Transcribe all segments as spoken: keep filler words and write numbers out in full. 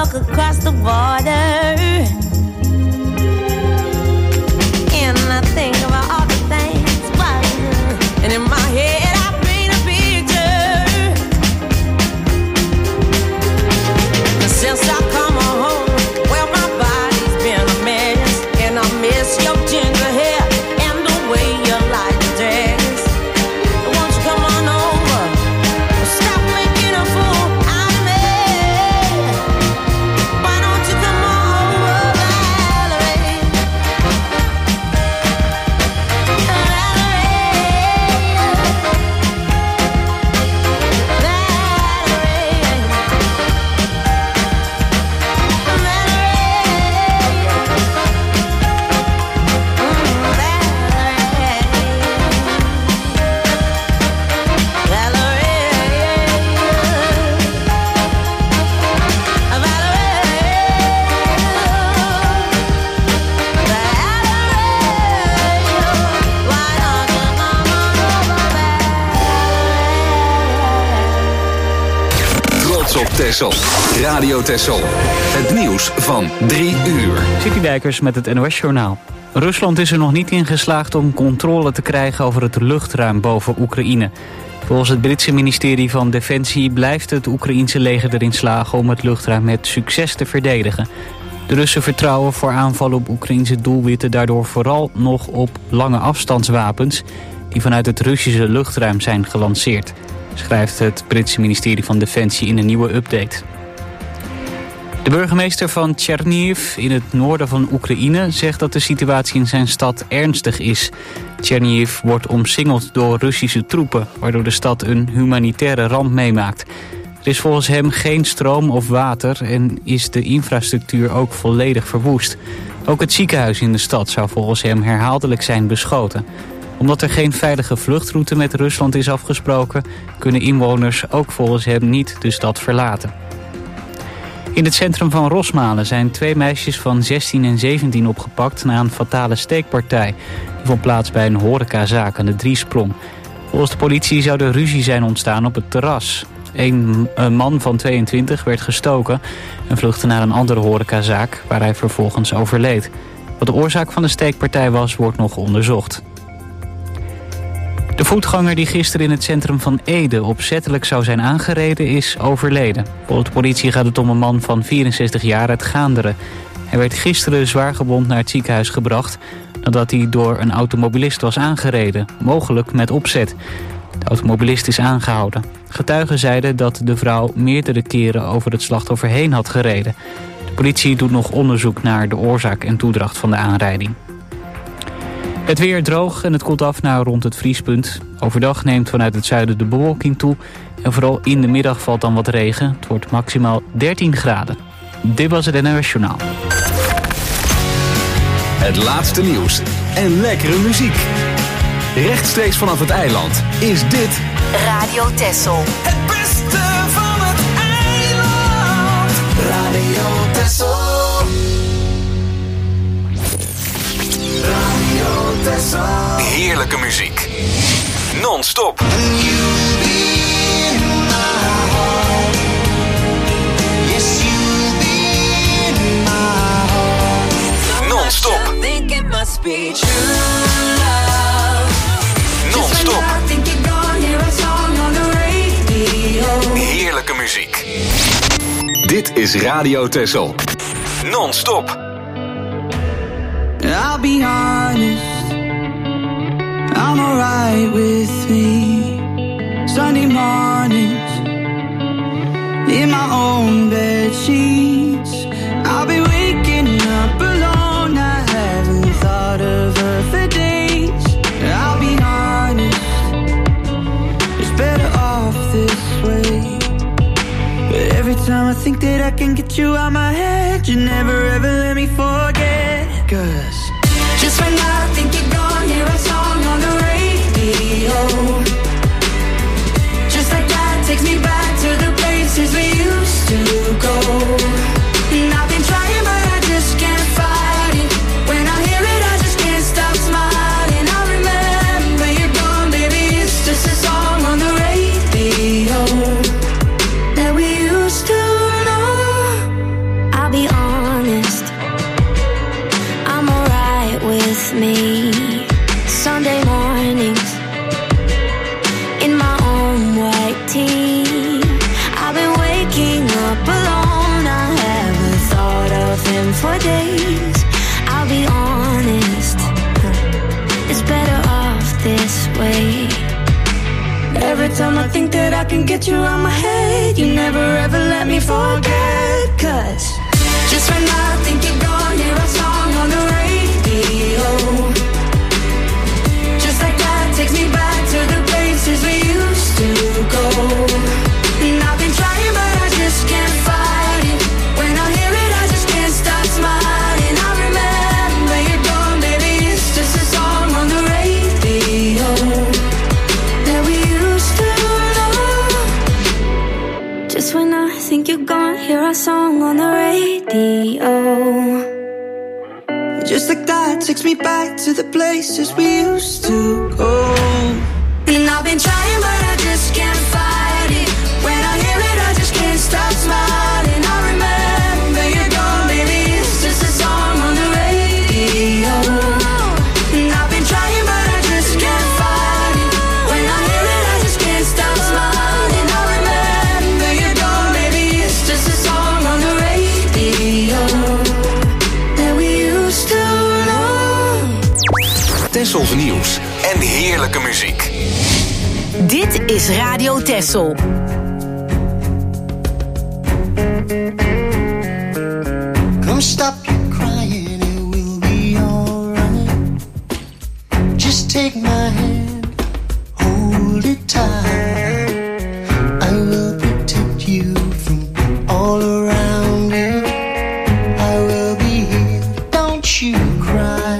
walk across the border. And I think about all the things, but, and in my head I paint a picture. Since I come home, well my body's been a mess, and I miss your ginger hair and the way you like to dance. Won't you come on over? Stop making a fool out of me. Why don't you come over, Valerie? Op Texel. Radio Texel. Het nieuws van drie uur. City Dijkers met het N O S-journaal. Rusland is er nog niet in geslaagd om controle te krijgen over het luchtruim boven Oekraïne. Volgens het Britse ministerie van Defensie blijft het Oekraïense leger erin slagen om het luchtruim met succes te verdedigen. De Russen vertrouwen voor aanvallen op Oekraïense doelwitten daardoor vooral nog op lange afstandswapens die vanuit het Russische luchtruim zijn gelanceerd, schrijft het Britse ministerie van Defensie in een nieuwe update. De burgemeester van Chernihiv in het noorden van Oekraïne zegt dat de situatie in zijn stad ernstig is. Chernihiv wordt omsingeld door Russische troepen, waardoor de stad een humanitaire ramp meemaakt. Er is volgens hem geen stroom of water en is de infrastructuur ook volledig verwoest. Ook het ziekenhuis in de stad zou volgens hem herhaaldelijk zijn beschoten. Omdat er geen veilige vluchtroute met Rusland is afgesproken, kunnen inwoners ook volgens hem niet de stad verlaten. In het centrum van Rosmalen zijn twee meisjes van zestien en zeventien opgepakt na een fatale steekpartij. Die vond plaats bij een horecazaak aan de Driesprong. Volgens de politie zou er ruzie zijn ontstaan op het terras. Een, een man van tweeëntwintig werd gestoken en vluchtte naar een andere horecazaak waar hij vervolgens overleed. Wat de oorzaak van de steekpartij was, wordt nog onderzocht. De voetganger die gisteren in het centrum van Ede opzettelijk zou zijn aangereden is overleden. Volgens de politie gaat het om een man van vierenzestig jaar uit Gaanderen. Hij werd gisteren zwaargewond naar het ziekenhuis gebracht nadat hij door een automobilist was aangereden, mogelijk met opzet. De automobilist is aangehouden. Getuigen zeiden dat de vrouw meerdere keren over het slachtoffer heen had gereden. De politie doet nog onderzoek naar de oorzaak en toedracht van de aanrijding. Het weer droog en het koelt af naar rond het vriespunt. Overdag neemt vanuit het zuiden de bewolking toe. En vooral in de middag valt dan wat regen. Het wordt maximaal dertien graden. Dit was het N O S Journaal. Het laatste nieuws en lekkere muziek. Rechtstreeks vanaf het eiland is dit Radio Texel. Het beste van het eiland. Radio Texel. Radio Texel. heerlijke muziek. Non-stop. Non-stop. Non-stop. Heerlijke muziek. Dit is Radio Texel. Non-stop. I'll be honest, I'm alright with me. Sunday mornings, in my own bed sheets, I'll be waking up alone. I haven't thought of her for days. I'll be honest, it's better off this way. But every time I think that I can get you out my head, you never ever let me forget. Cause just when I think you're gone, hear a song on the radio. Just like that takes me back to the places we used to go. And I've been trying but I just can't fight it. When I hear it I just can't stop smiling. I remember you're gone, baby, it's just a song on the radio that we used to know. every time I think that I can get you out my head, you never ever let me forget. Cause just when I think you're gone, hear a song on the radio. Just like that takes me back to the places we used to go. And I've been trying but I just can't fight it. When I hear it I just can't stop smiling. I remember you're gone, baby, it's just a song on the radio that we used to love. Just when I think you're gone, hear our song on the radio. Just like that takes me back to the places we used to go. And I've been trying but I just can't fight it. When I hear it I just can't stop smiling. I remember you're gone, baby, it's just a song on the radio. And I've been trying but I just can't fight it. When I hear it I just can't stop smiling. I remember you're gone, baby, it's just a song on the radio that we used to love. Tessels nieuws en heerlijke muziek. Dit is Radio Tessel. Come stop your crying, it will be alright. Just take my hand, hold it tight. I will protect you from all around you. I will be here, don't you cry.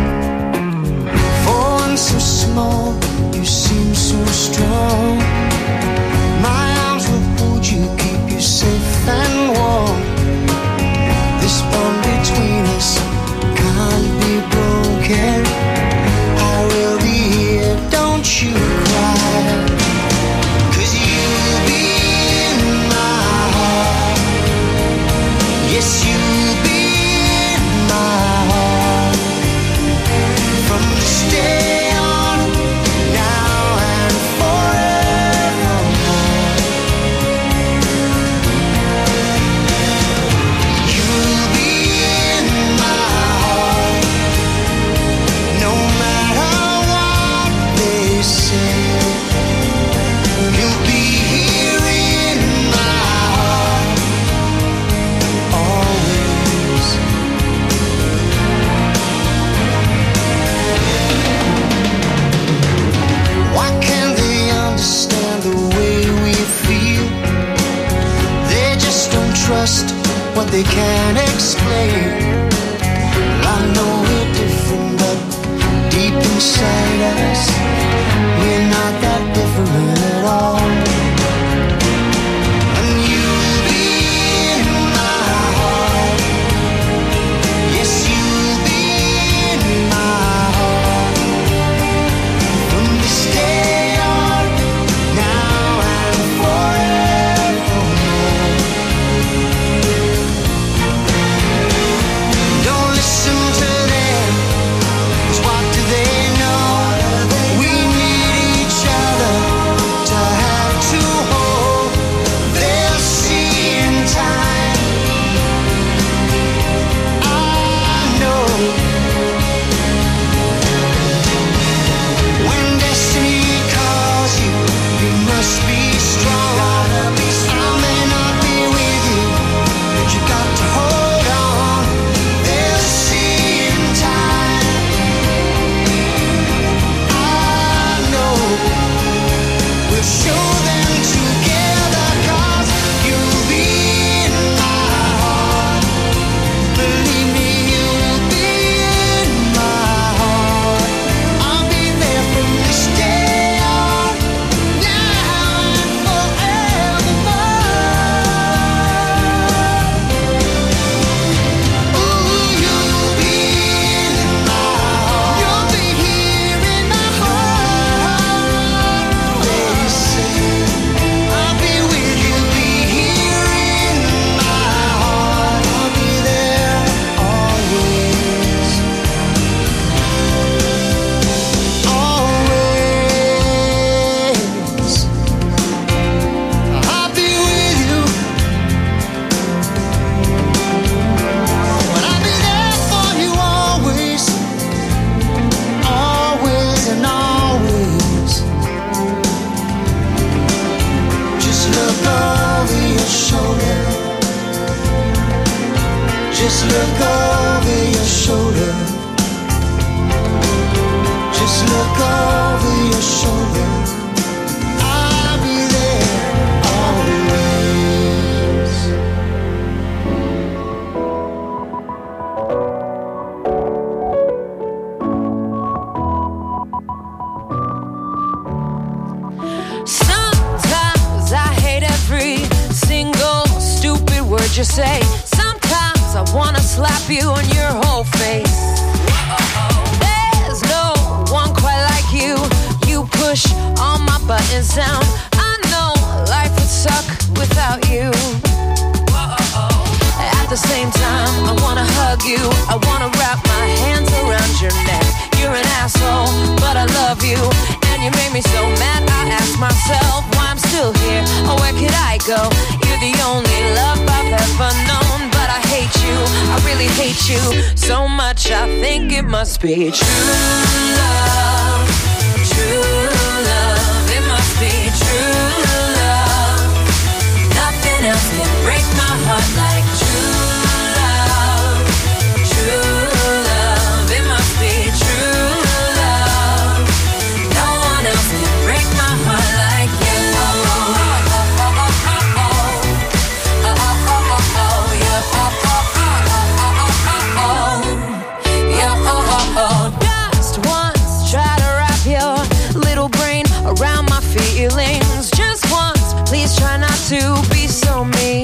For one so small, you seem so strong. My arms will hold you, keep you safe and warm. This bond between us can't be broken. I will be here, don't you cry. Cause you'll be in my heart. Yes, you'll be in my heart. From this day on, now and forevermore. You'll be in my heart. No matter what they say. You'll be here in my heart. Always. Why can't they understand the way we feel? They just don't trust what they can't explain. I know we're different, but deep inside us, we're not that different at all. And you'll be in my heart. Yes, you'll be in my heart. From this day on, now and forevermore. Don't listen to them, 'cause what do they know? We need each other to have Just look over your shoulder. Just look over your shoulder. I'll be there always. Sometimes I hate every single stupid word you say. Sometimes I wanna slap you on your whole face. There's no one quite like you. You push all my buttons down. I know life would suck without you. At the same time, I wanna hug you. I wanna wrap my hands around your neck. You're an asshole, but I love you. And you made me so mad, I ask myself why I'm still here. Or where could I go? You're the only love I've ever known. But I hate you, I really hate you so much, I think it must be true love. True love, it must be true love. Nothing else can break my heart like true love. True love, it must be true love. No one else can break my heart like you. Just once, try to wrap your little brain around my feelings. Just once, please try not to be so mean.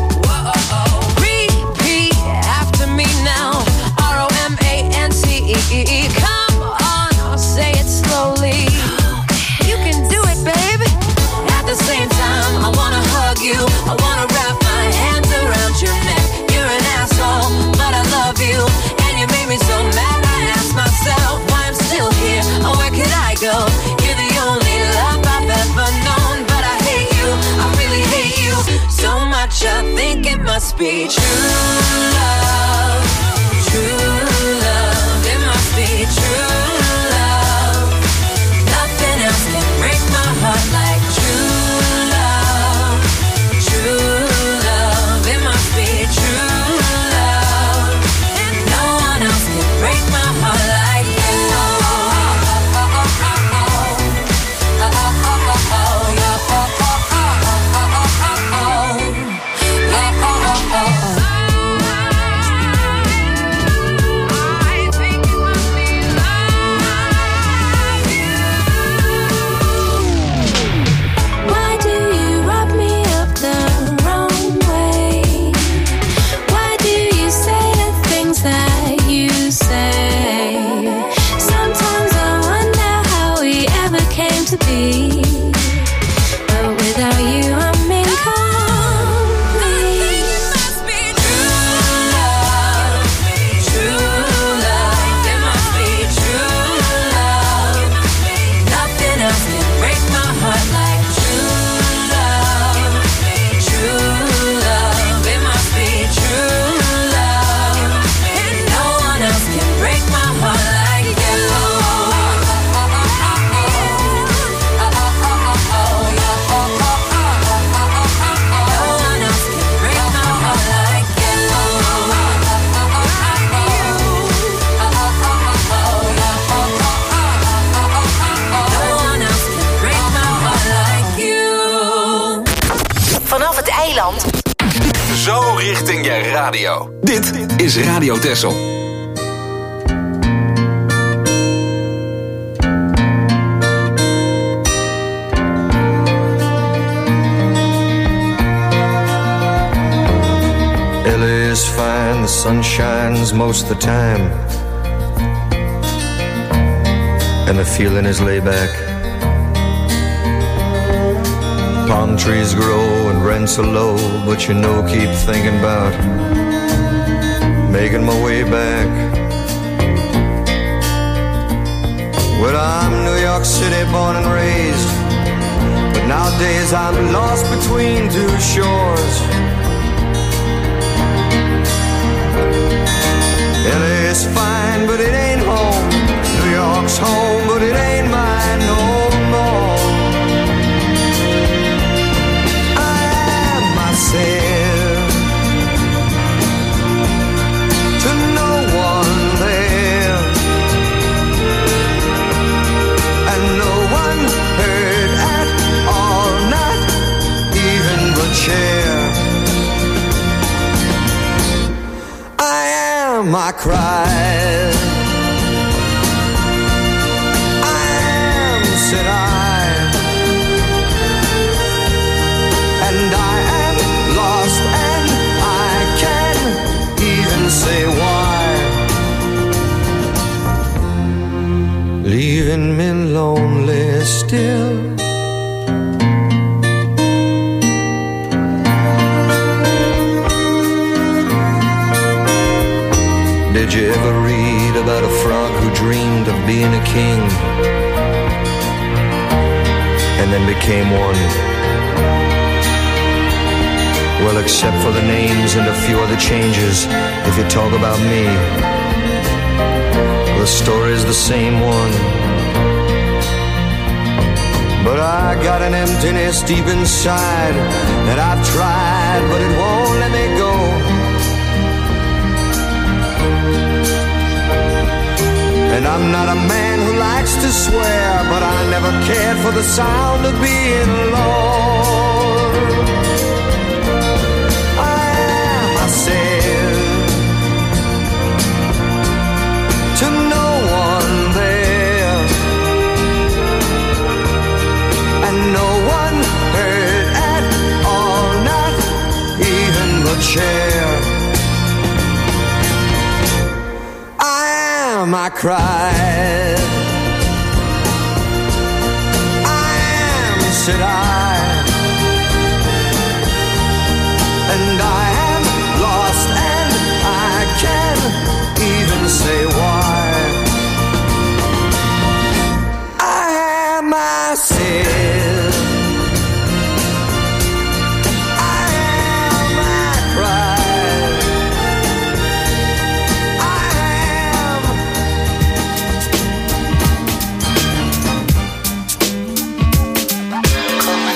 Repeat after me now. R O M A N C E E. Come on, I'll say it slowly. You can do it, baby. At the same time, I wanna hug you. I wanna wrap my hands around your neck. You're an asshole, but I love you. And you made me so mad, I ask myself why I'm still here. Or where could I go? You're the only love I've ever known. But I hate you, I really hate you so much, I think it must be true love. True love, it must be true love. Nothing else can break my heart like true love. True love, it must be true love. And no one else can break my heart like you. Why do you rub me up the wrong way? Why do you say the things that you say? Sometimes I wonder how we ever came to be. But without you, I'm incomplete. It must be true love. True love, it must be true love. Nothing else can break my heart like true love. True love, it must be true love. And no one else can break my heart like you. Vanaf het eiland. Zo richting je radio. Dit is Radio Texel. L A is fine, the sun shines most of the time, and the feeling is laid back. Palm trees grow and rents are low, but you know, keep thinking about making my way back. Well, I'm New York City born and raised, but nowadays I'm lost between two shores. L A is fine, but it ain't home. New York's home, but it ain't mine no more. I am myself. am, I cried. I am, said I, and I am lost, and I can't even say why. Leaving me lonely still. Did you ever read about a frog who dreamed of being a king and then became one? Well, except for the names and a few other changes, if you talk about me, the story's the same one. But I got an emptiness deep inside that I've tried, but it won't let me go. And I'm not a man who likes to swear, but I never cared for the sound of being alone. I am, I said, to no one there, and no one heard at all, not even the chair. I cried. I am, said I, and I am lost, and I can't even say why. I am, I said, I am, I cried. Come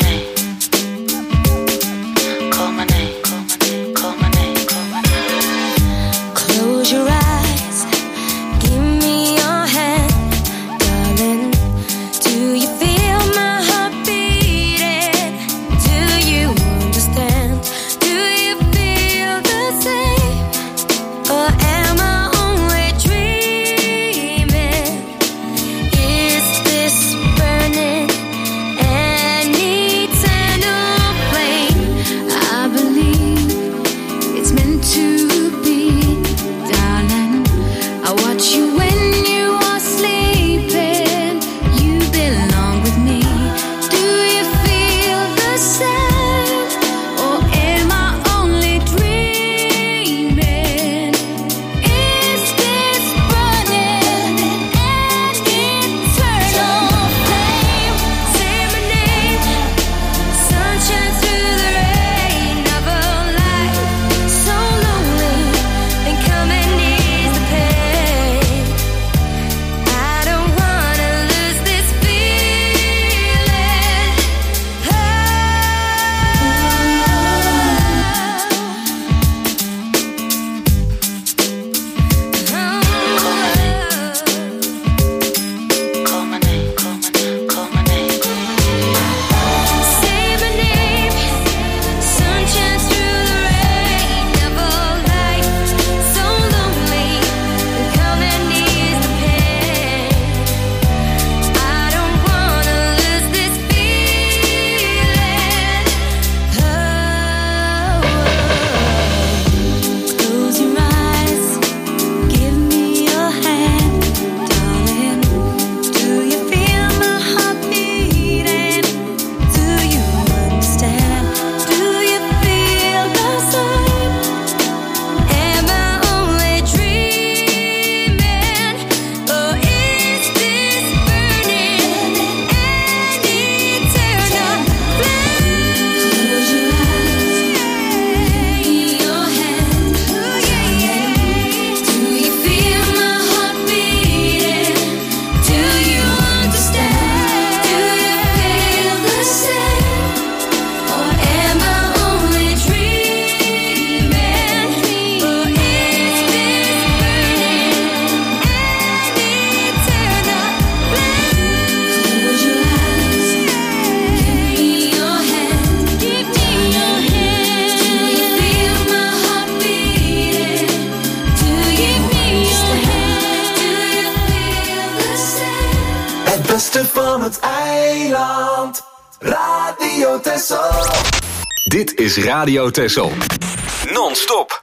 beste van het eiland. Radio Texel. Dit is Radio Texel. Non-stop.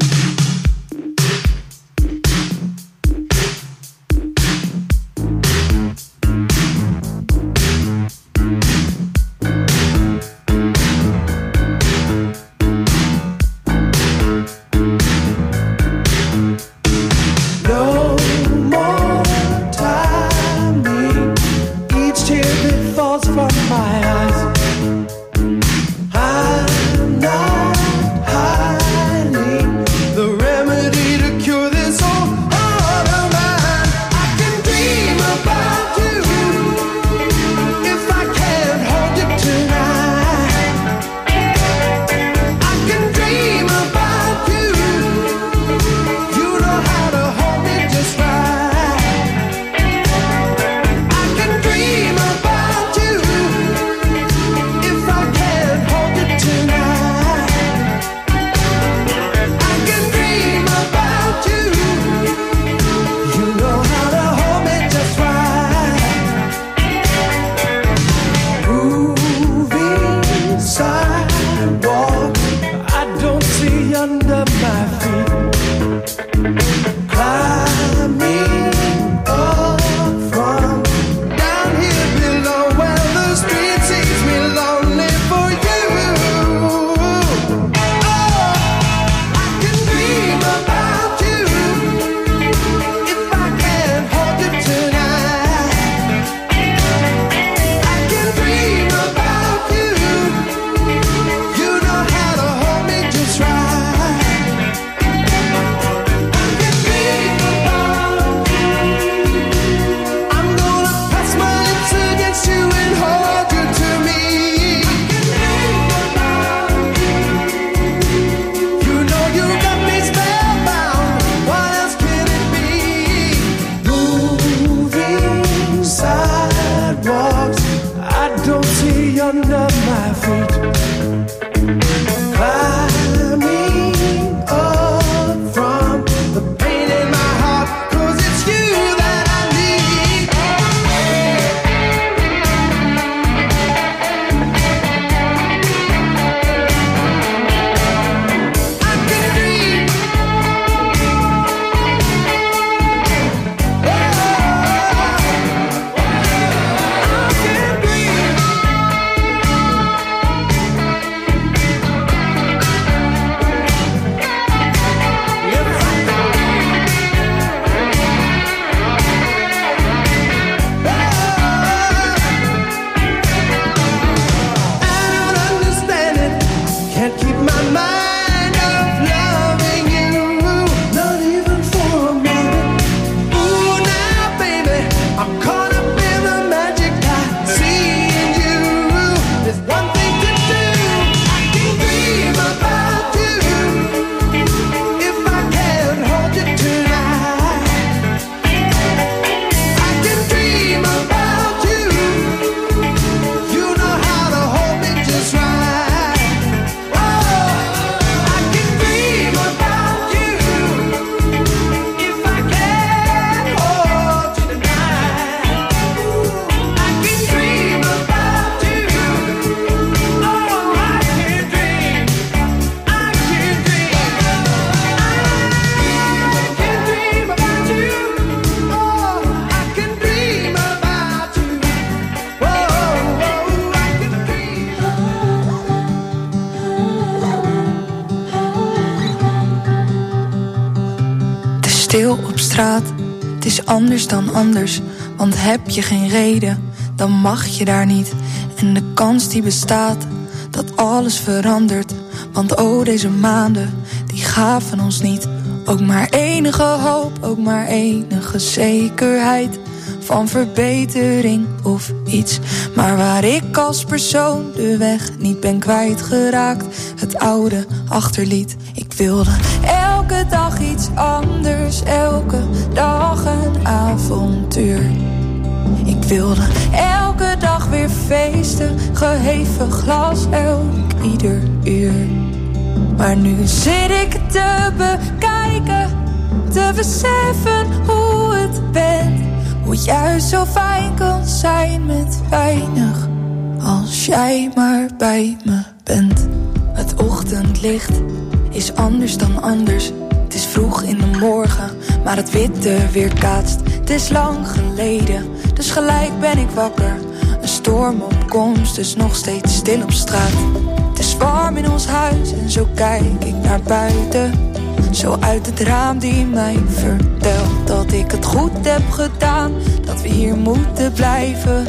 Stil op straat, het is anders dan anders. Want heb je geen reden, dan mag je daar niet. En de kans die bestaat, dat alles verandert. Want oh, deze maanden, die gaven ons niet. Ook maar enige hoop, ook maar enige zekerheid van verbetering of iets. Maar waar ik als persoon de weg niet ben kwijtgeraakt, het oude achterliet. Ik wilde elke dag iets anders, elke dag een avontuur. Ik wilde elke dag weer feesten, geheven glas elk ieder uur. Maar nu zit ik te bekijken, te beseffen hoe het bent. Hoe Hoe het juist zo fijn kan zijn met weinig, als jij maar bij me bent. Het ochtendlicht is anders dan anders. Het is vroeg in de morgen, maar het witte weerkaatst. Het is lang geleden, dus gelijk ben ik wakker. Een storm op komst, dus nog steeds stil op straat. Het is warm in ons huis en zo kijk ik naar buiten. Zo uit het raam die mij vertelt dat ik het goed heb gedaan, dat we hier moeten blijven.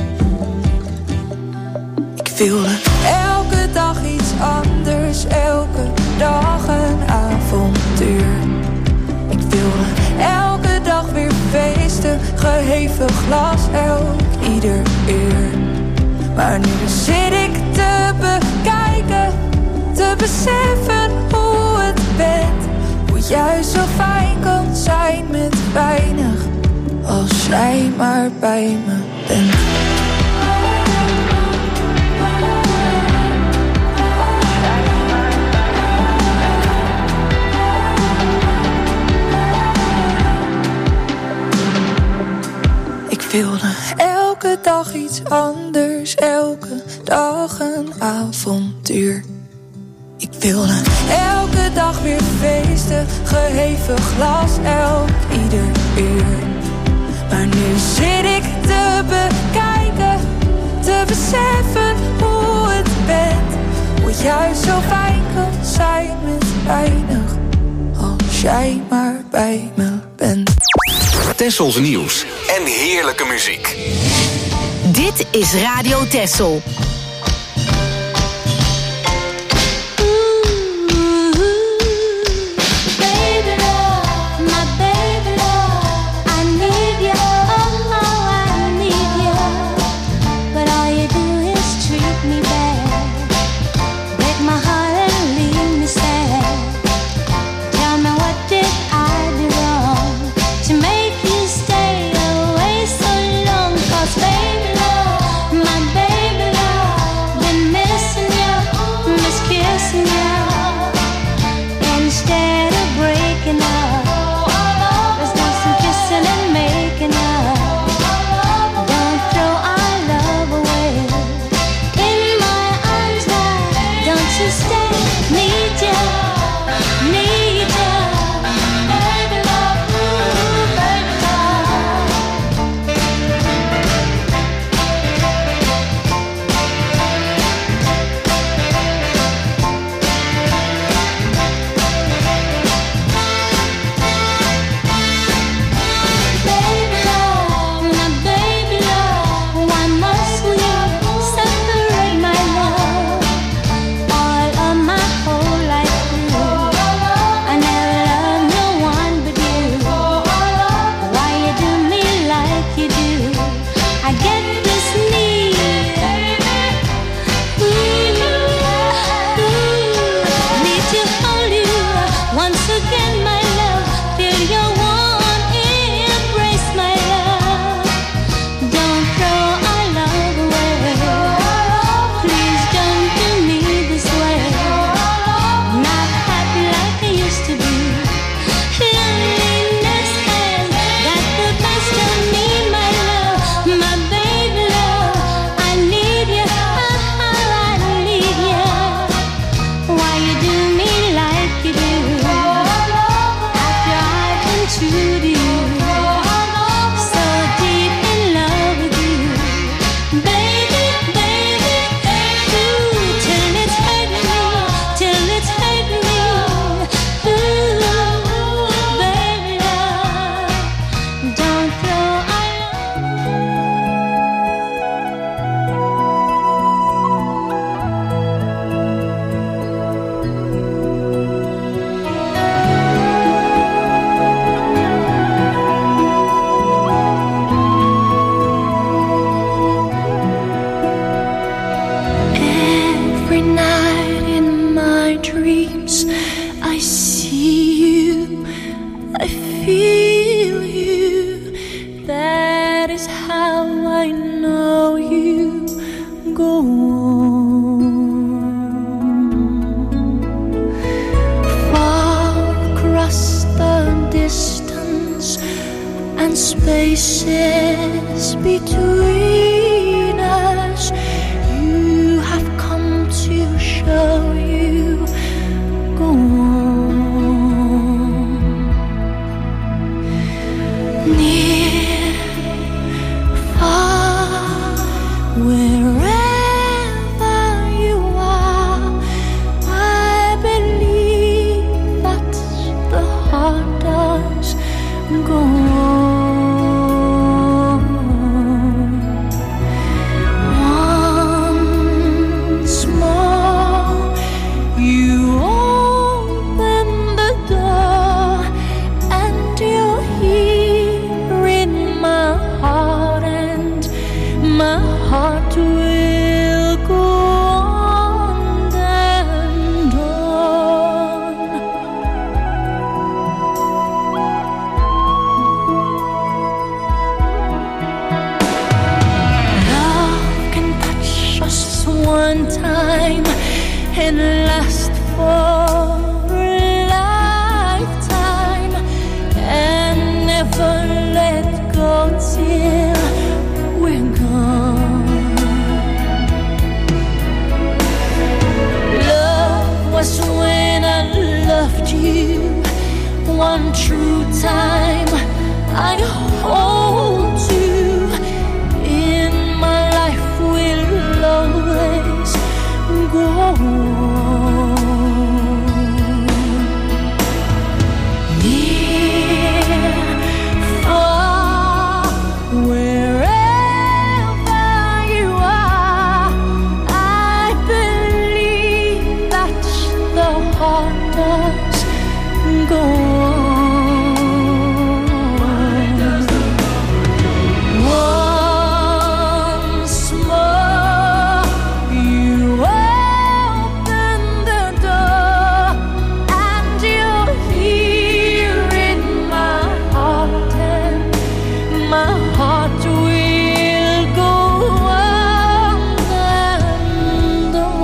Ik wilde elke dag iets anders, elke dag een avontuur. Ik wilde elke dag weer feesten, geheven glas elk ieder uur. Maar nu zit ik te bekijken, te beseffen hoe het bent. Hoe het juist zo fijn kan zijn met weinig, als jij maar bij me bent. Ik wilde elke dag iets anders, elke dag een avontuur. Ik wilde elke dag weer feesten, geheven glas elk ieder uur. Maar nu zit ik te bekijken, te beseffen hoe het bent. Hoe het juist zo fijn kan zijn met weinig, als jij maar bij me bent. Tessels nieuws en heerlijke muziek. Dit is Radio Tessel. Baby love, my baby love. spaces between us. You have come to show you. Go on. Near, far, wherever you are, I believe that the heart does go on. Once more, you open the door, and you're here in my heart, and my heart will go on and on. Love can touch us one time and last for a lifetime, and never let go till we're gone. Love was when I loved you one true time. I hold you in my life, will always go on. Near, far, wherever you are, I believe that the heart does go on. Once more, you open the door, and you're here in my heart, and my heart will go on and on.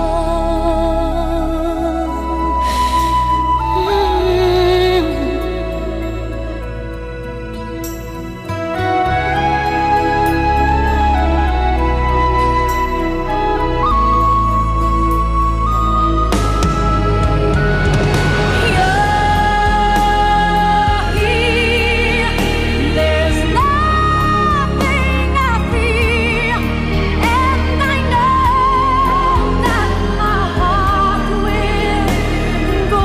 There's nothing I feel, and I know that my heart will go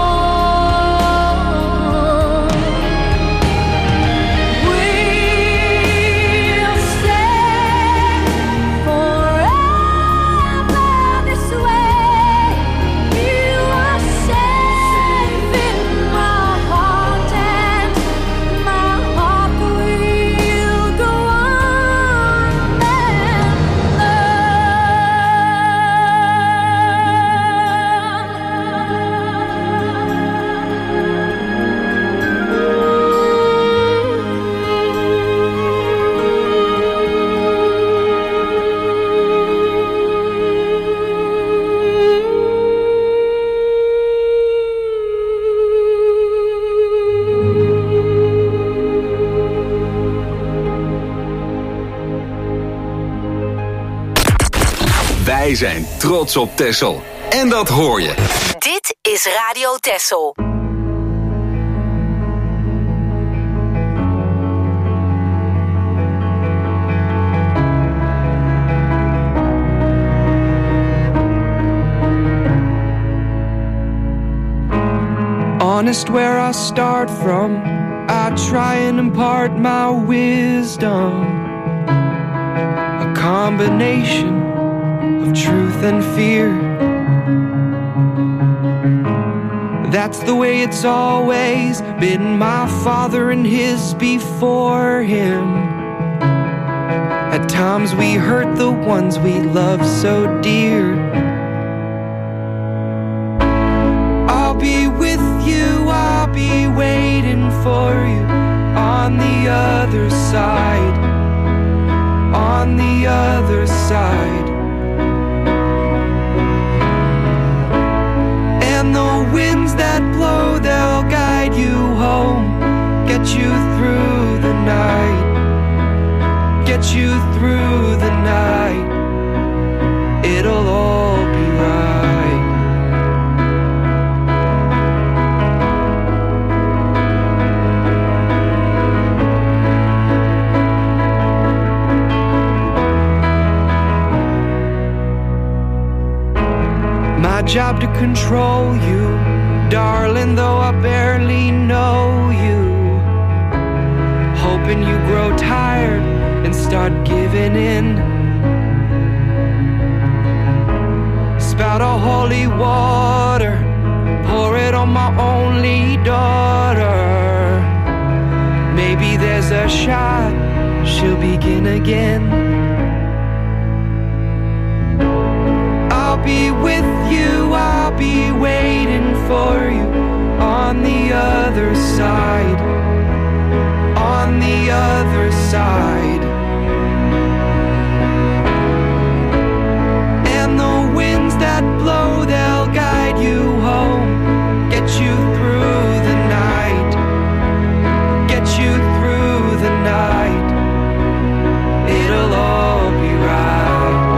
on. We'll stay forever this way. You are safe in my heart, and my heart will go on Wij zijn trots op Texel. En dat hoor je. Dit is Radio Texel. Honest where I start from, I try and impart my wisdom. A combination of truth and fear. That's the way it's always been. My father and his before him. At times we hurt the ones we love so dear. I'll be with you, I'll be waiting for you on the other side, on the other side. And the winds that blow, they'll guide you home, get you through the night. job to control you, darling, though I barely know you. Hoping you grow tired and start giving in. Spout a holy water, pour it on my only daughter. Maybe there's a shot she'll begin again. I'll be with you, I'll be waiting for you on the other side, on the other side. And the winds that blow, they'll guide you home, get you through the night, get you through the night. It'll all be right.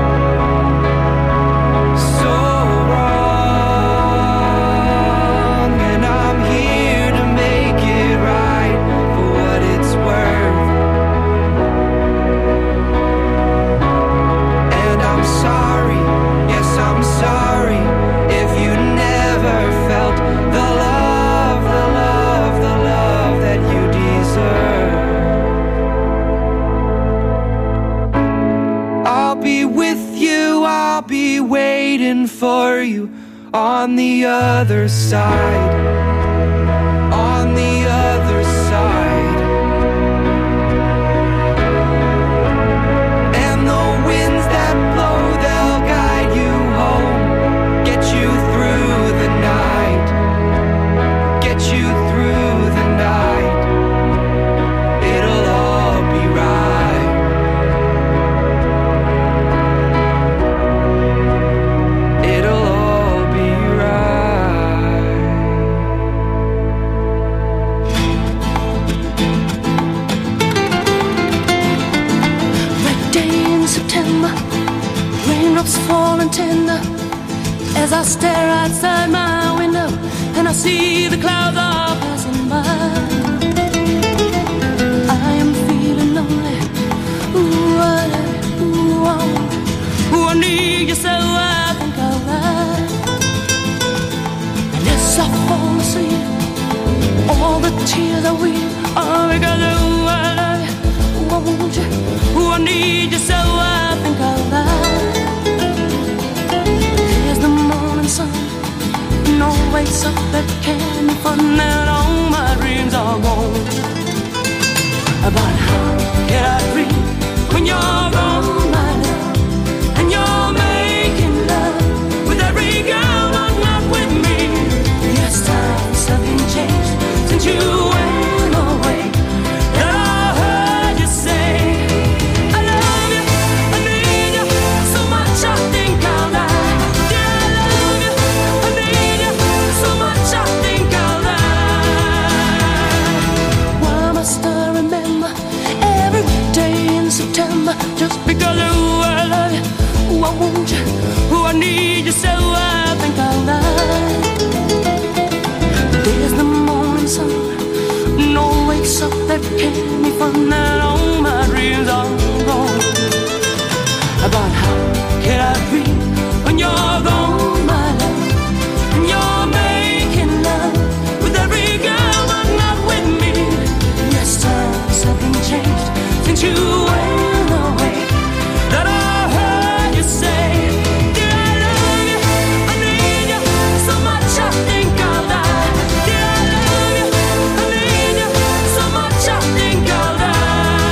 For you on the other side, on the other side. And the winds that blow, they'll guide you home, get you through the night, get you through the night. It'll all be right. Falling tender as I stare outside my window and I see the clouds are passing by. I am feeling lonely. Ooh, I, ooh, I, ooh, I need you so I think I'll lie. And yes, I fall asleep. All the tears I weep are because ooh, I love you. Ooh, I want you. Ooh, I need you so I think I'll lie. Sun, no wakes up that can be fun, and all my dreams are gone. But how can I dream when you're gone, my love? And you're making love with every girl, but not with me. Yes, time, something changed since you went away. And I heard you say, I love you, I need you so much, I think I'll die. September, just because ooh, I love you, ooh, I want you, ooh, I need you so I think I'll die. There's the morning sun, no wakes up that can be fun, and all my dreams are gone. About how can I dream when you're gone, my love? And you're making love with every girl, but not with me. Yes, time, something changed since you went. I think I'll die.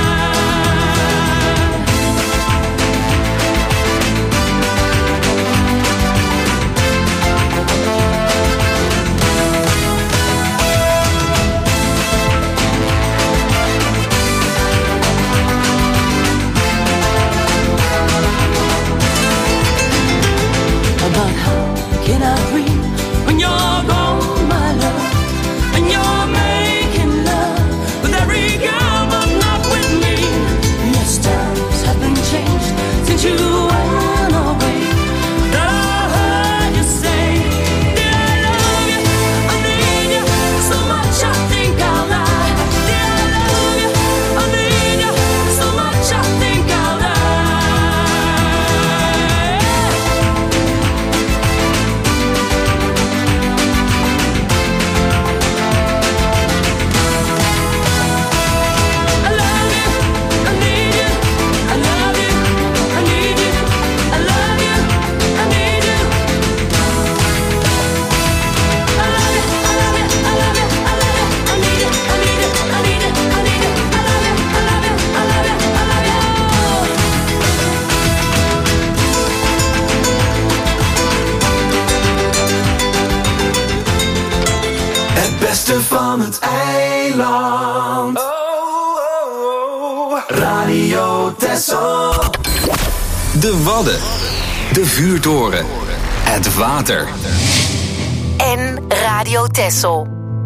van het eiland. Oh, oh, oh. Radio Texel. De Wadden. De vuurtoren. Het water. En Radio Texel.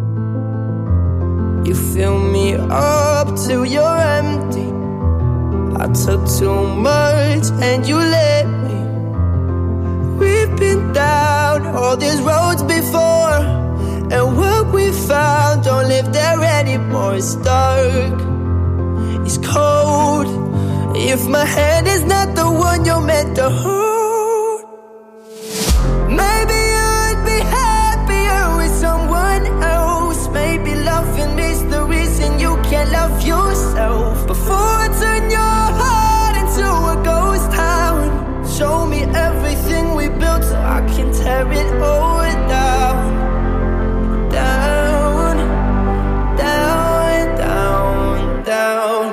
You fill me up till you're empty. I took too much and you let me. We've been down all these roads before, and what we found don't live there anymore. It's dark, it's cold. If my hand is not the one you're meant to hold, maybe I'd be happier with someone else. Maybe loving is the reason you can't love yourself. Before I turn your heart into a ghost town, show me everything we built so I can tear it all down. Down, down, down, down.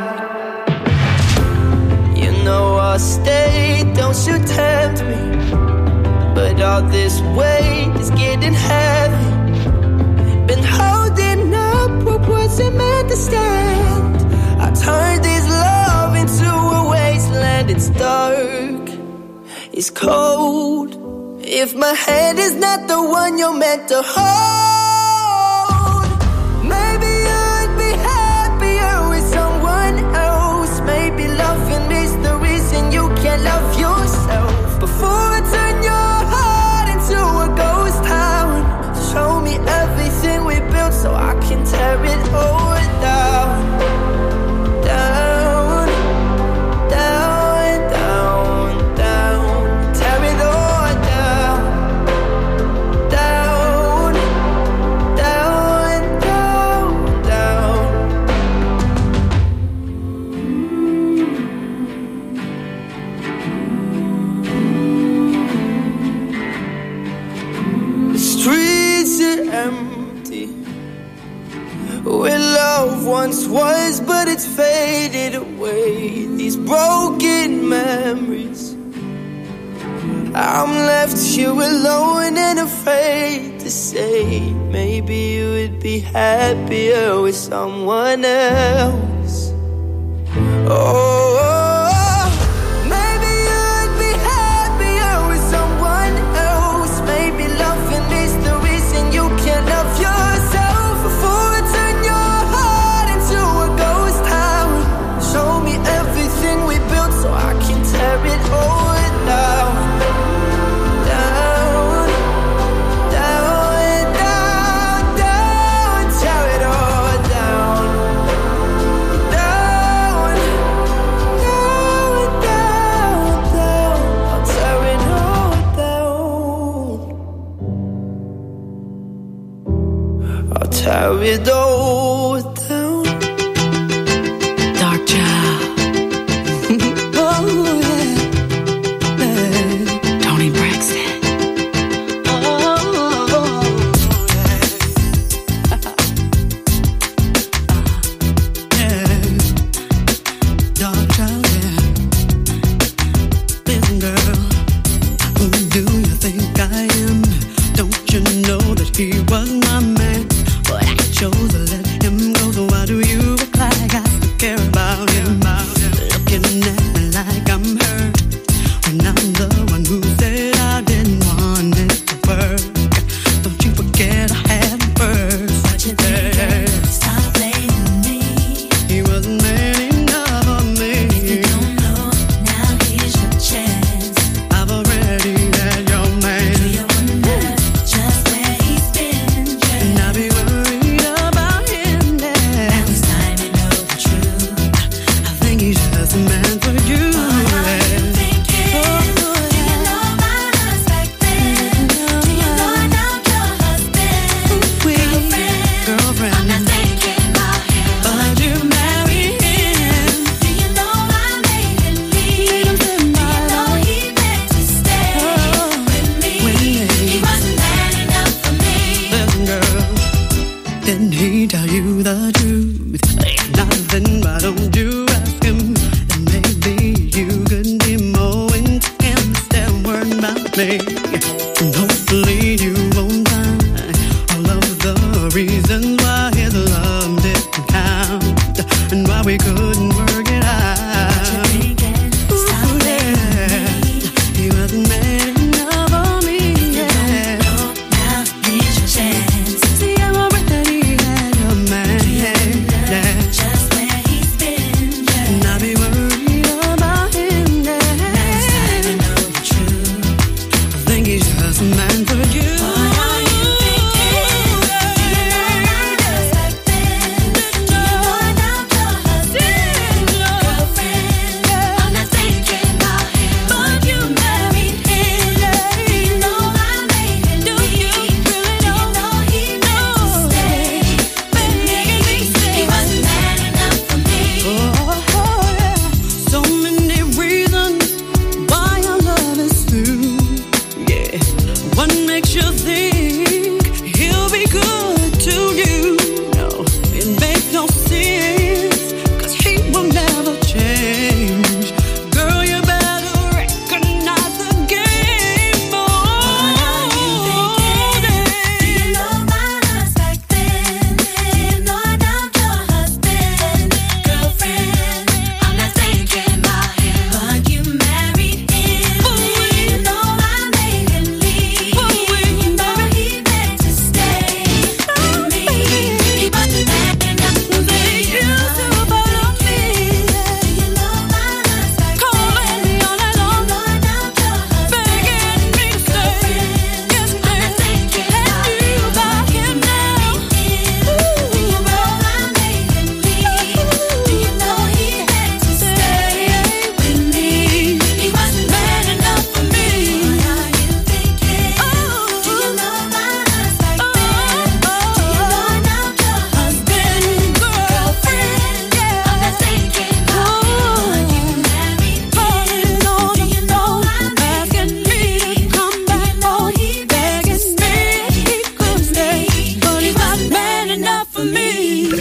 You know I'll stay, don't you tempt me. But all this weight is getting heavy. Been holding up what wasn't meant to stand. I turned this love into a wasteland. It's dark, it's cold. If my hand is not the one you're meant to hold, maybe I'd be happier with someone else. Maybe loving is the reason you can't love yourself. Before I turn your heart into a ghost town, show me everything we built so I can tear it all down. Down, down, down, down. Tear it all down. Down, down, down, down. The streets are empty, where love once was, but it's faded away. These broken memories, I'm left here alone and afraid to say, maybe you would be happier with someone else. Oh, maybe you'd be happier with someone else. Maybe loving is the reason you can't love yourself. Before I turn your heart into a ghost town, show me everything we built so I can tear it all down. Down, down, down, down. Tear it all down. Down, down, down, down. I'll tear it all down. I'll tear it all down. Dark child. Oh, yeah. Yeah. Tony Braxton. Oh, yeah. Dark child, yeah. Listen, girl, who do you think I am? Don't you know that he was my man? But I chose to let him go, so why do you act like I still care about him? Looking at me like I'm hurt, when I'm the one who said I didn't want it to work. Don't you forget I had him first. What you think? Stop blaming me. He wasn't man enough for me. If you don't know, now here's your chance. I've already had your man. Do you wonder just where he's been? And I'll be worried about him then. Now it's time to know the truth. I think he's just a man for you. What are you thinking? Do you know my husband? Do you know I'm not your husband? Girlfriend, girlfriend. I'm not thinking about him, but you marry him. Do you know I made him leave? Do you know he meant to stay with me? He wasn't man enough for me. Listen, girl, didn't he tell you the truth? If nothing, why don't you ask him? And maybe you could be more intense instead of worrying about me. And hopefully you won't find all of the reasons why his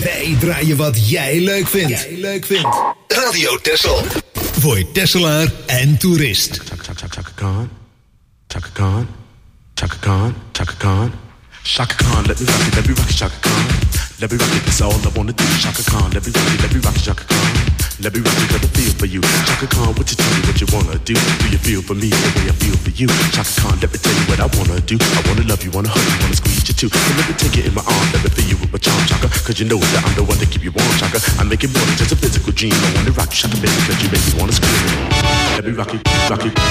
Wij draaien wat jij leuk vindt. Jij leuk vindt. Radio Texel. Voor Tesselaar en toerist. Chaka Khan, Chaka Khan, Chaka Khan, Chaka Khan. Chaka Khan, let me rock it, let me rock it, Chaka Khan. Let me rock it, that's all I wanna do. Chaka Khan, let me rock it, let me rock it, Chaka Khan. Let me rock it, got a feel for you. Chaka Khan, what you tell me what you wanna do? Do you feel for me the way I feel for you? Chaka Khan, let me tell you what I wanna do. I wanna love you, wanna hug you, wanna squeeze you too. So let me take you in my arms, let me feel you with my charm, Chaka. Cause you know that I'm the one to keep you warm, Chaka. I make it more than just a physical dream. I wanna rock you, Chaka, baby, cause you make me wanna scream. Let me rock it, rock it.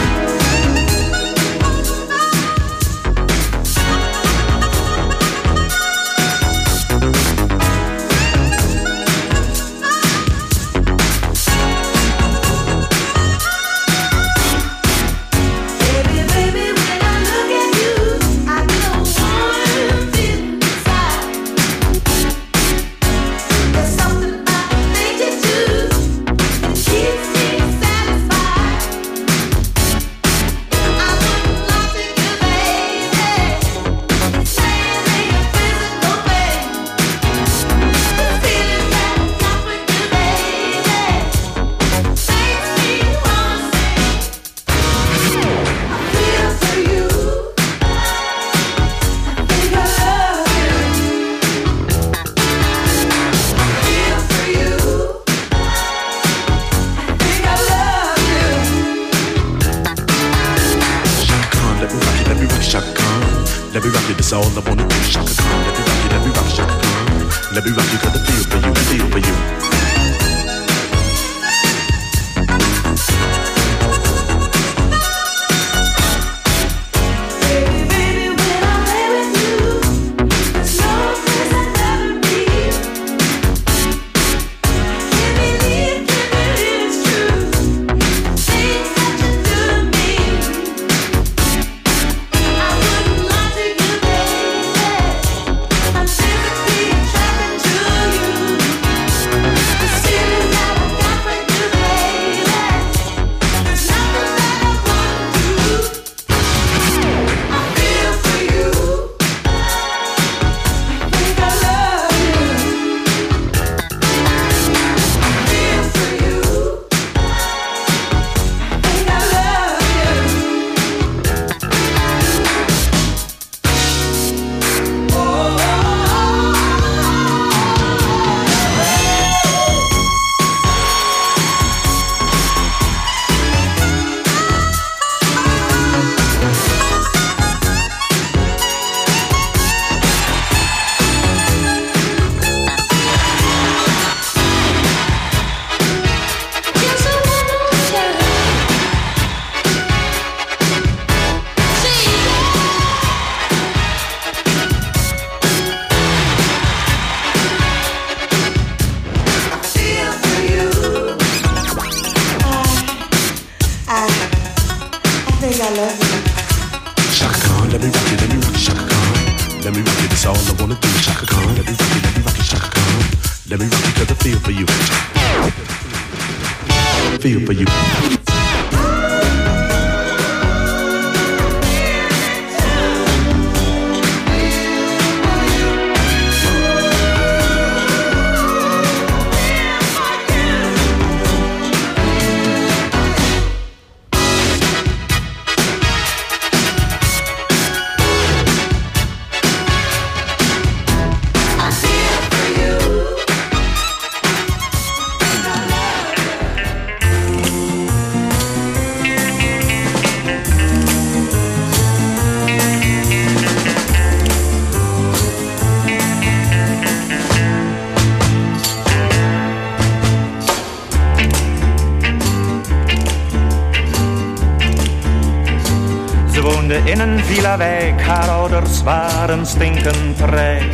In een villa-wijk, haar ouders waren stinkend rijk.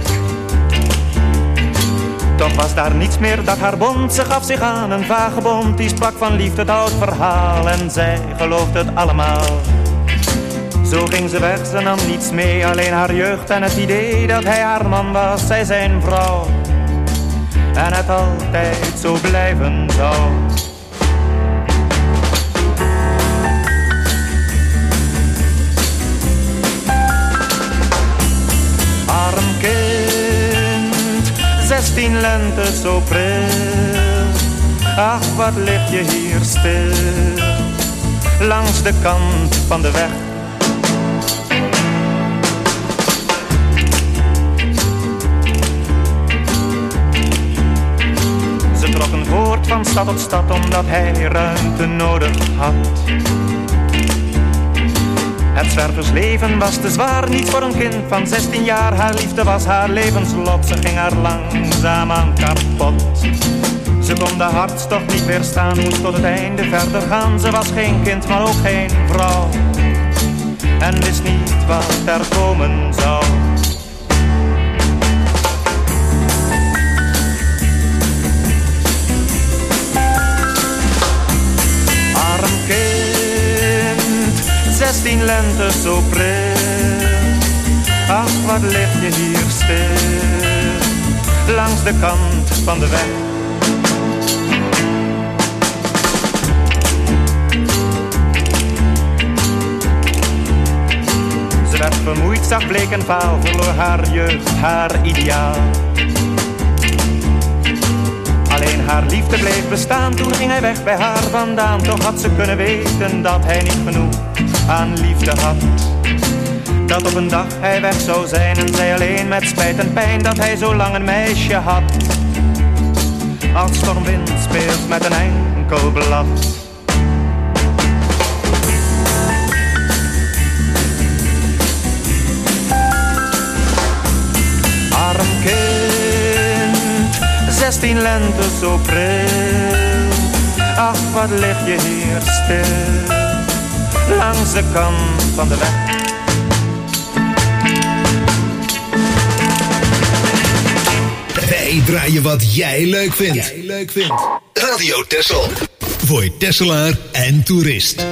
Toch was daar niets meer dat haar bond, ze gaf zich aan een vagebond. Die sprak van liefde, het oud verhaal, en zij geloofde het allemaal. Zo ging ze weg, ze nam niets mee, alleen haar jeugd en het idee dat hij haar man was, zij zijn vrouw. En het altijd zo blijven zou. zestien lente zo pril. Ach, wat lig je hier stil, langs de kant van de weg. Ze trokken voort van stad tot stad omdat hij ruimte nodig had. Het zwerversleven was te zwaar, niet voor een kind van zestien jaar. Haar liefde was haar levenslot, ze ging haar langzaam aan kapot. Ze kon de hartstocht niet weerstaan, moest tot het einde verder gaan. Ze was geen kind, maar ook geen vrouw, en wist niet wat er komen zou. Arm kind, zestien lente zo pril. Ach, wat lig je hier stil, langs de kant van de weg. Ze werd vermoeid, zag bleek en vaal, verloor haar jeugd, haar ideaal. Alleen haar liefde bleef bestaan, toen ging hij weg bij haar vandaan. Toch had ze kunnen weten dat hij niet genoeg aan liefde had. Dat op een dag hij weg zou zijn en zij alleen met spijt en pijn dat hij zo lang een meisje had. Als stormwind speelt met een enkel blad. Arm kind, zestien lente zo pril. Ach, wat lig je hier stil, langs de kant van de weg. Wij draaien wat jij leuk vindt. Jij leuk vindt. Radio Texel. Voor Tesselaar en toerist.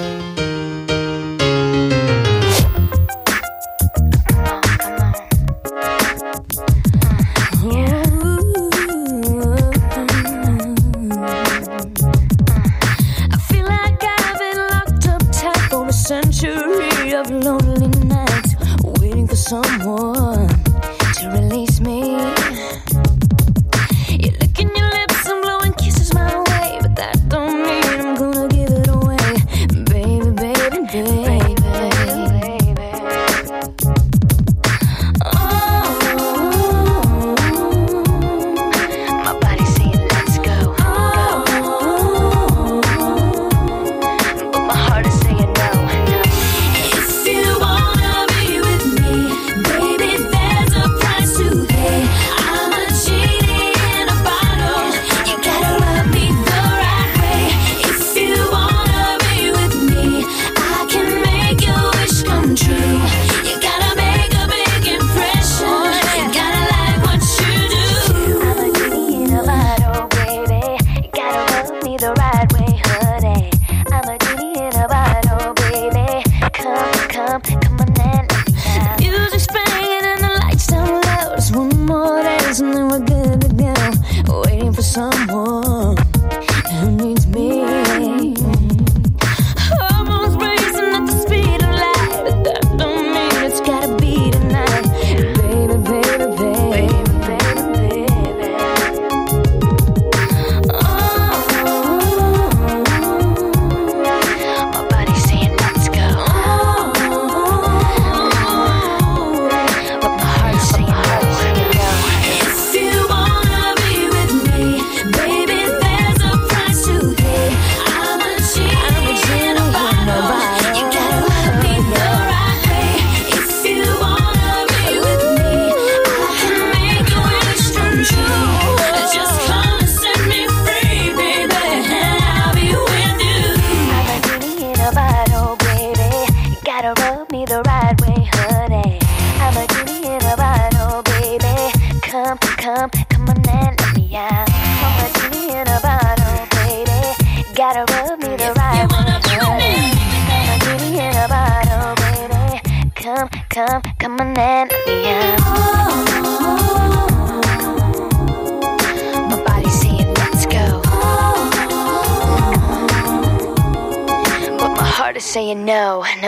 Saying no, no.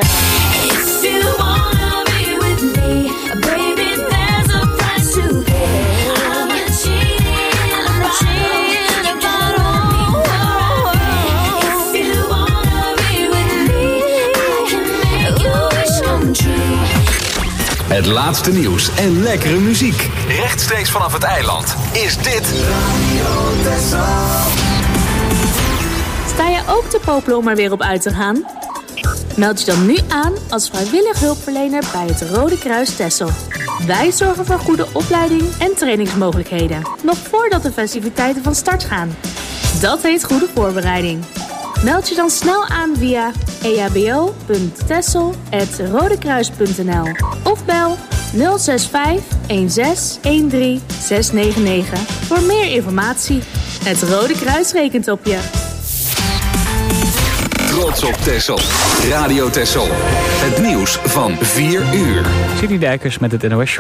If you wanna be with me, baby, there's a price to pay. I'm a cheating Het laatste nieuws en lekkere muziek. Rechtstreeks vanaf het eiland is dit Radio Texel. Sta je ook te popelen om er weer op uit te gaan? Meld je dan nu aan als vrijwillig hulpverlener bij het Rode Kruis Texel. Wij zorgen voor goede opleiding en trainingsmogelijkheden, nog voordat de festiviteiten van start gaan. Dat heet goede voorbereiding. Meld je dan snel aan via e h b o punt texel apenstaartje rodekruis punt n l of bel nul zes vijf een zes een drie zes negen negen voor meer informatie. Het Rode Kruis rekent op je. Trots op Texel. Radio Texel. Het nieuws van vier uur. Sidney Dijkers met het N O S